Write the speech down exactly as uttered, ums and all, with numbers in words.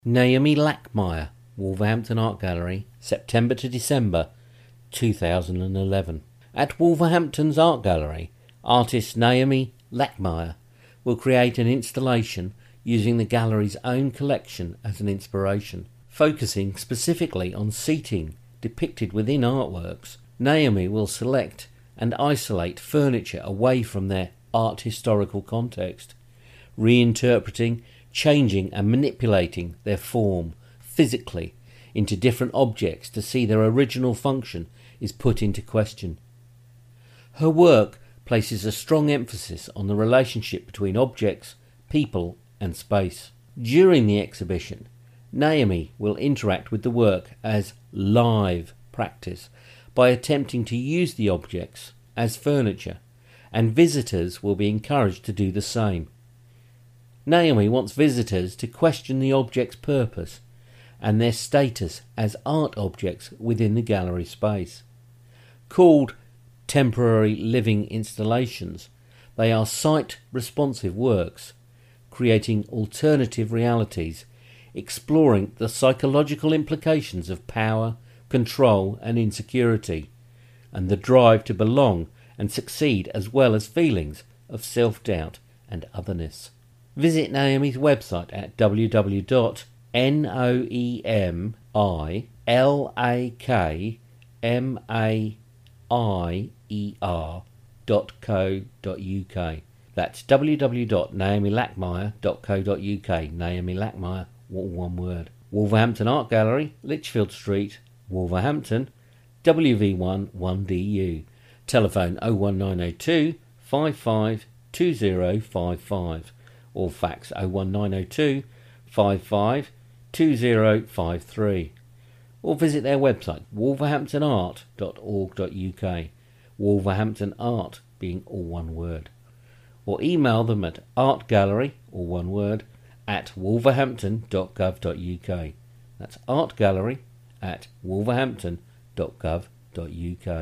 Naomi Lackmeyer, Wolverhampton Art Gallery, September to December two thousand eleven. At Wolverhampton's Art Gallery, artist Naomi Lackmeyer will create an installation using the gallery's own collection as an inspiration. Focusing specifically on seating depicted within artworks, Naomi will select and isolate furniture away from their art historical context, reinterpreting, changing and manipulating their form physically into different objects to see their original function is put into question. Her work places a strong emphasis on the relationship between objects, people and space. During the exhibition, Naomi will interact with the work as live practice by attempting to use the objects as furniture, and visitors will be encouraged to do the same. Naomi wants visitors to question the object's purpose and their status as art objects within the gallery space. Called temporary living installations, they are site-responsive works, creating alternative realities, exploring the psychological implications of power, control and insecurity, and the drive to belong and succeed, as well as feelings of self-doubt and otherness. Visit Naomi's website at w w w dot noemi lackmeyer dot co dot uk. That's w w w dot naomi lackmeyer dot co dot uk. Naomi Lackmeyer, all one word. Wolverhampton Art Gallery, Lichfield Street, Wolverhampton, W V one one D U. Telephone oh one nine oh two, five five two oh five five or fax oh one nine oh two, five five two oh five three, or visit their website wolverhampton art dot org dot uk, Wolverhampton Art being all one word, or email them at artgallery, all one word, at wolverhampton dot gov dot uk. That's artgallery at wolverhampton dot gov dot uk.